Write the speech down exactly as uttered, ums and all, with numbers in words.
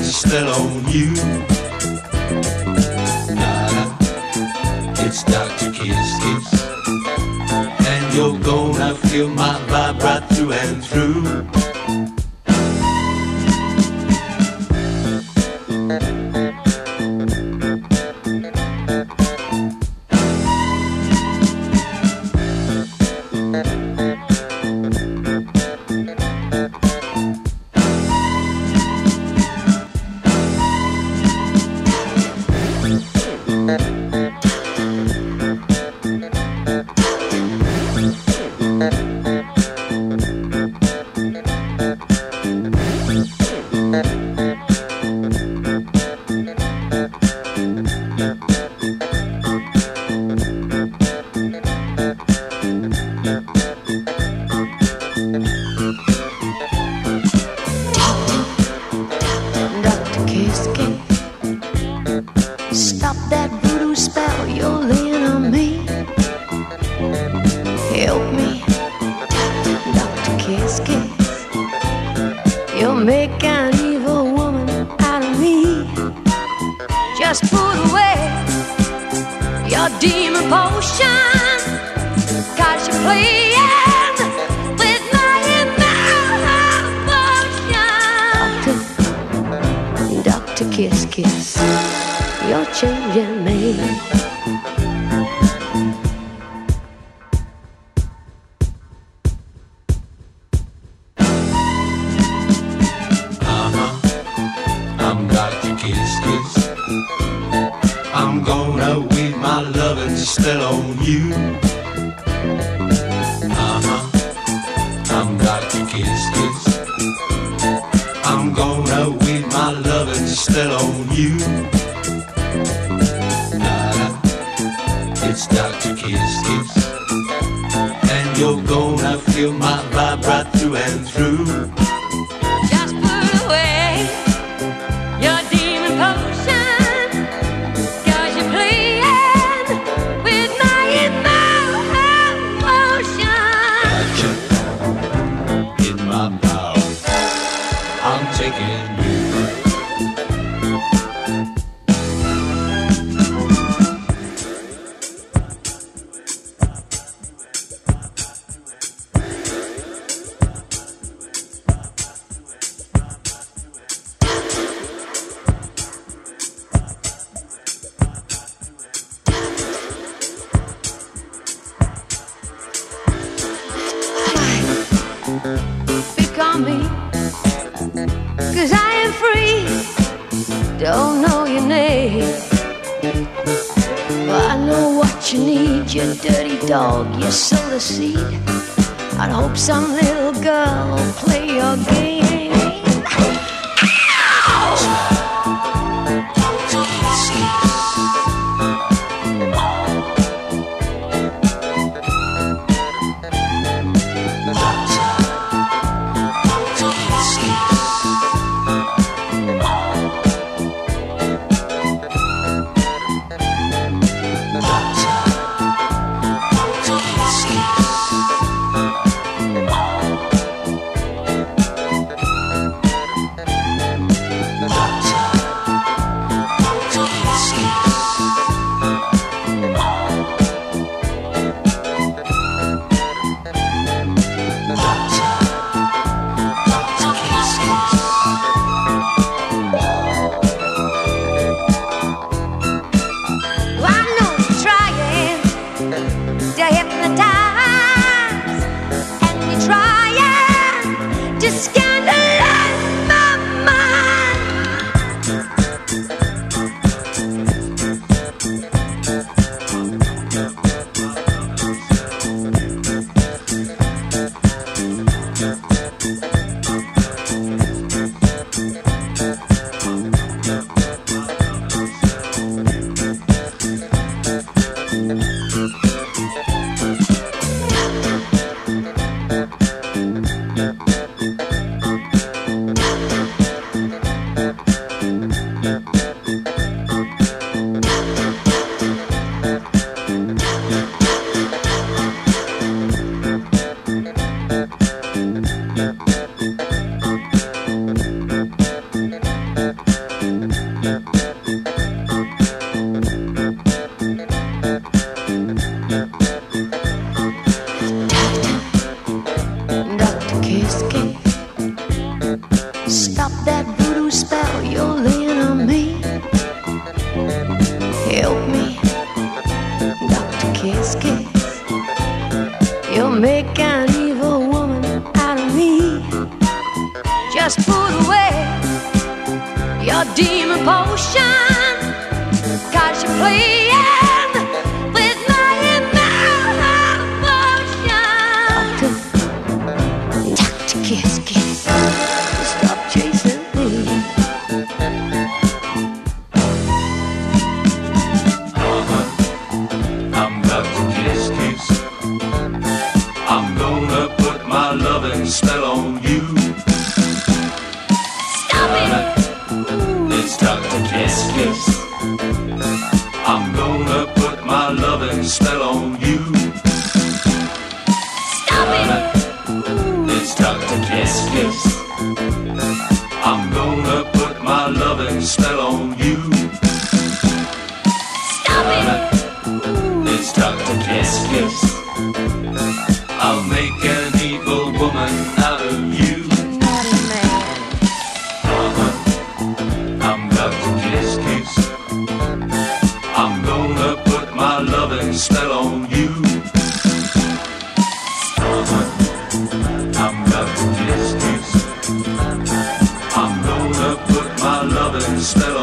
loving's still on you. Nah, it's Doctor Kiss Kiss, and you're gonna feel my vibe right through and through. Some little girl will play your game. demon potion, 'cause you're playing with my emotion. Doctor Kiss Kiss, stop chasing me. I'm Doctor Kiss Kiss. I'm gonna put my loving spell on you. Stop it! It's Doctor Kiss Kiss. I'm gonna put my loving spell on you. Stop it! It's Doctor Kiss Kiss. I'm gonna put my loving spell on you. Stop it! It's Doctor Kiss Kiss. I'll make an evil woman out of you. Naughty man. I'm Doctor Kiss Kiss. I'm gonna put my loving spell on you. I'm Doctor Kiss Kiss. I'm gonna put my loving spell